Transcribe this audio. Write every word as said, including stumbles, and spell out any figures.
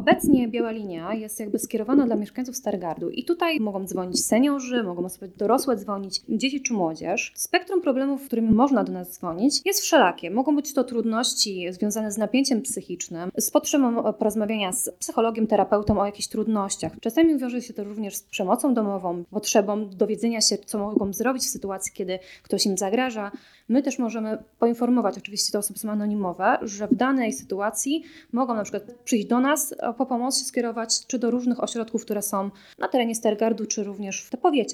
Obecnie Biała Linia jest jakby skierowana dla mieszkańców Starogardu i tutaj mogą dzwonić seniorzy, mogą osoby dorosłe dzwonić, dzieci czy młodzież. Spektrum problemów, którymi można do nas dzwonić, jest wszelakie. Mogą być to trudności związane z napięciem psychicznym, z potrzebą porozmawiania z psychologiem, terapeutą o jakichś trudnościach. Czasami wiąże się to również z przemocą domową, potrzebą dowiedzenia się, co mogą zrobić w sytuacji, kiedy ktoś im zagraża. My też możemy poinformować, oczywiście te osoby są anonimowe, że w danej sytuacji mogą na przykład przyjść do nas, po pomoc się skierować, czy do różnych ośrodków, które są na terenie Starogardu, czy również w powiecie.